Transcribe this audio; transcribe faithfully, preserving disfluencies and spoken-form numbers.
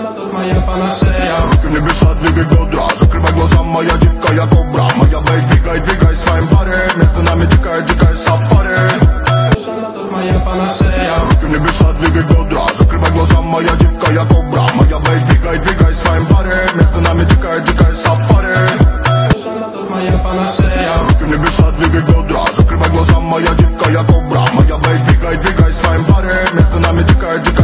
тут моя панацея. Руки в небеса, двигай бедра, закрывай глаза, моя дикая кобра. Моя бейс, двигай, двигай своим баре. Между нами дикая, дикая сафари. Тут моя панацея. Руки в небеса, двигай бедра, закрывай глаза, моя дикая кобра. Моя бейс, двигай, двигай своим баре. Между нами дикая, дикая сафари. Тут моя панацея. Руки в небеса, двигай бедра, закрывай глаза, моя дикая кобра. Моя бейс, двигай, двигай своим баре. Между нами дикая, дикая